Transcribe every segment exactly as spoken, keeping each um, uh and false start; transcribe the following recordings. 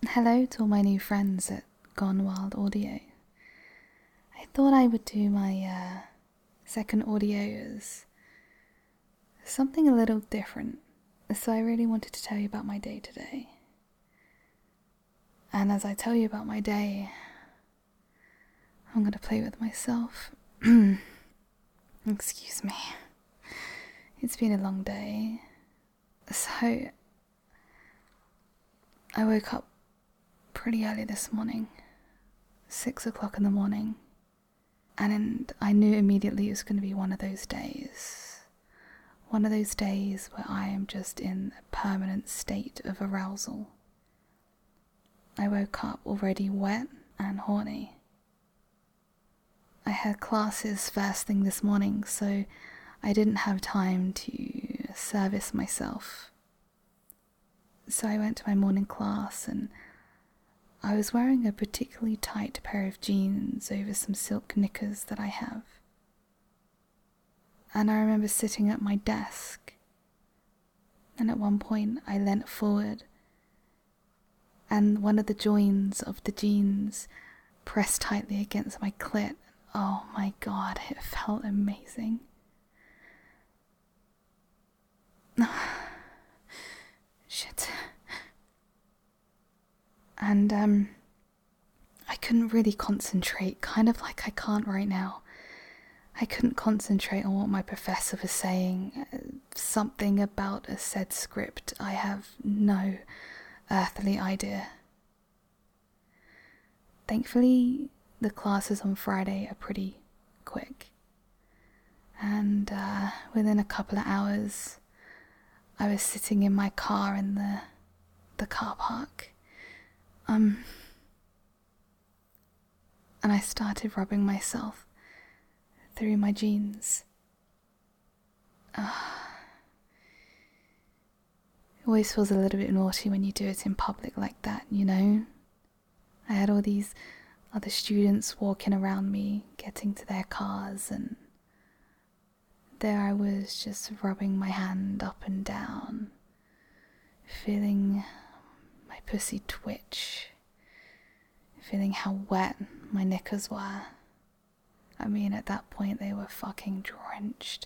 Hello to all my new friends at Gone Wild Audio. I thought I would do my uh, second audio as something a little different, so I really wanted to tell you about my day today. And as I tell you about my day, I'm going to play with myself. Excuse me. It's been a long day. So, I woke up pretty early this morning, six o'clock in the morning, and I knew immediately it was going to be one of those days. One of those days where I am just in a permanent state of arousal. I woke up already wet and horny. I had classes first thing this morning, so I didn't have time to service myself. So I went to my morning class and I was wearing a particularly tight pair of jeans over some silk knickers that I have. And I remember sitting at my desk, and at one point I leant forward, and one of the joins of the jeans pressed tightly against my clit. Oh my god, it felt amazing. Shit. And, um, I couldn't really concentrate, kind of like I can't right now. I couldn't concentrate on what my professor was saying. Something about a said script. I have no earthly idea. Thankfully, the classes on Friday are pretty quick. And, uh, within a couple of hours, I was sitting in my car in the, the car park. Um, and I started rubbing myself through my jeans. Uh, it always feels a little bit naughty when you do it in public like that, you know? I had all these other students walking around me, getting to their cars, and there I was just rubbing my hand up and down, feeling my pussy twitch, feeling how wet my knickers were. I mean, at that point they were fucking drenched.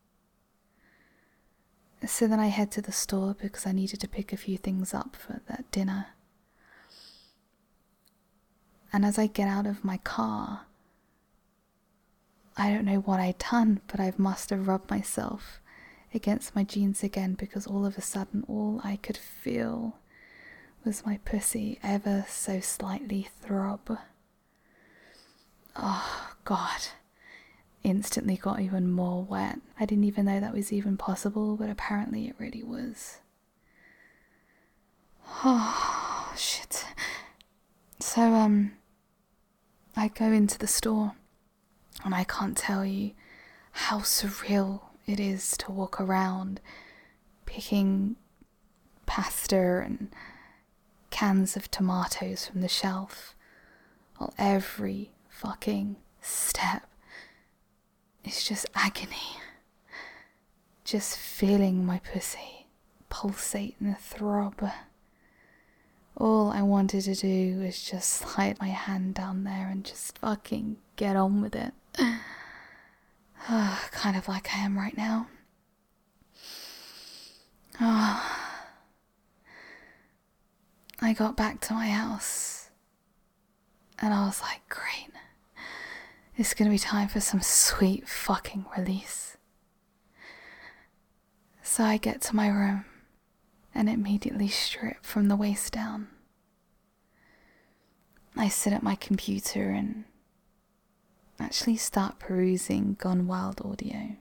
So then I head to the store because I needed to pick a few things up for that dinner. And as I get out of my car, I don't know what I'd done, but I must have rubbed myself against my jeans again, because all of a sudden all I could feel was my pussy ever so slightly throb. Oh god. Instantly got even more wet. I didn't even know that was even possible, but apparently it really was. Oh shit. So um I go into the store, and I can't tell you how surreal it is to walk around picking pasta and cans of tomatoes from the shelf, while every fucking step is just agony. Just feeling my pussy pulsate and throb. All I wanted to do was just slide my hand down there and just fucking get on with it. Kind of like I am right now. Oh. I got back to my house and I was like, great. It's gonna be time for some sweet fucking release. So I get to my room and immediately strip from the waist down. I sit at my computer and actually start perusing Gone Wild Audio.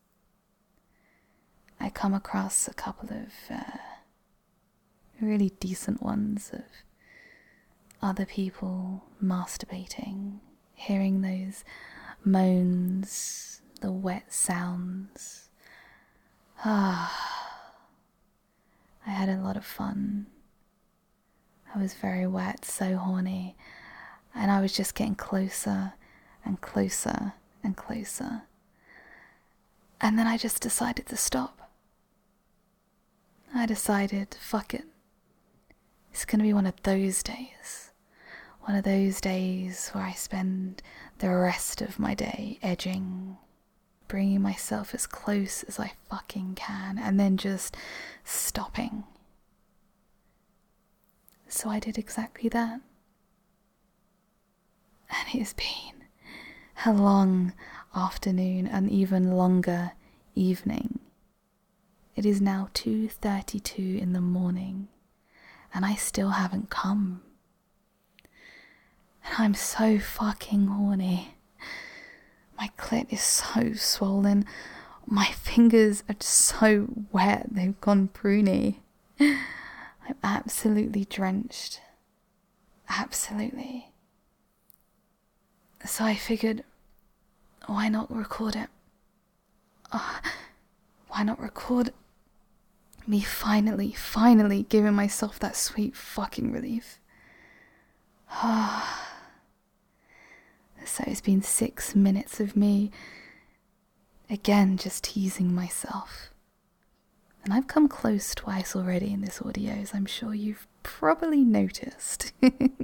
I come across a couple of uh, really decent ones of other people masturbating, hearing those moans, the wet sounds. Ah. I had a lot of fun. I was very wet, so horny, and I was just getting closer and closer and closer. And then I just decided to stop. I decided, fuck it. It's going to be one of those days. One of those days where I spend the rest of my day edging, bringing myself as close as I fucking can, and then just stopping. So I did exactly that. And it has been a long afternoon and even longer evening. It is now two thirty-two in the morning, and I still haven't come. And I'm so fucking horny. My clit is so swollen. My fingers are just so wet, they've gone pruny. I'm absolutely drenched. Absolutely. So I figured, why not record it? Uh, why not record me finally, finally giving myself that sweet fucking relief? So it's been six minutes of me, again, just teasing myself. And I've come close twice already in this audio, as I'm sure you've probably noticed.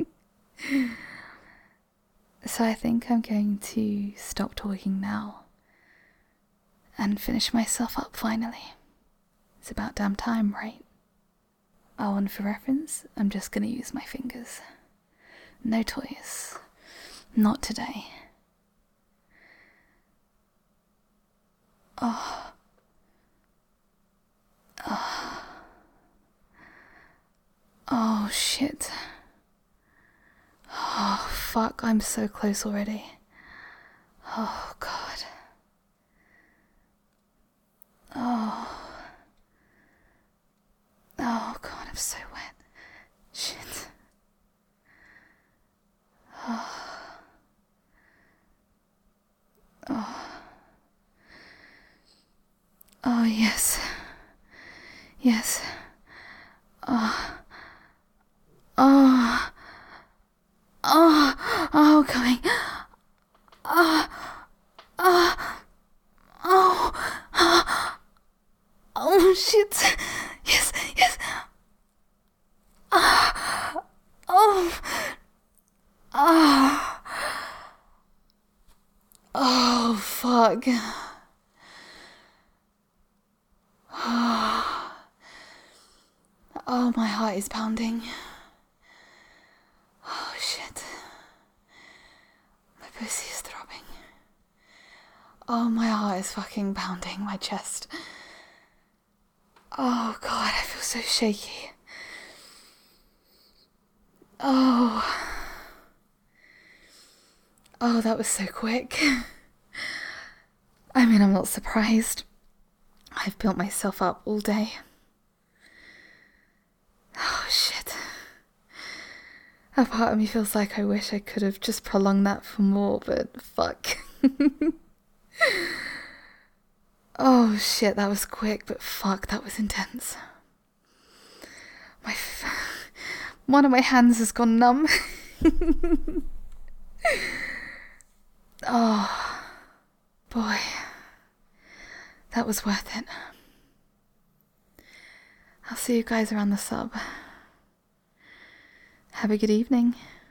So I think I'm going to stop talking now and finish myself up finally. It's about damn time, right? Oh, and for reference, I'm just going to use my fingers. No toys. Not today. Oh. Oh. Oh, shit. Oh, fuck, I'm so close already. Oh, God. Oh. Oh, God, I'm so wet. Shit. Oh. Oh. Oh, yes. Yes. Oh. Oh. Oh. Oh, coming. Oh. Oh. Oh. Oh. Oh, shit. Yes, yes. Oh. Oh. Oh. Oh, fuck. Oh, my heart is pounding. Oh, shit. My pussy is throbbing. Oh, my heart is fucking pounding my chest. Oh, God, I feel so shaky. Oh. Oh, that was so quick. I mean, I'm not surprised. I've built myself up all day. Oh, shit. A part of me feels like I wish I could have just prolonged that for more, but fuck. Oh, shit, that was quick, but fuck, that was intense. My f- One of my hands has gone numb. Oh, boy. That was worth it. I'll see you guys around the sub. Have a good evening.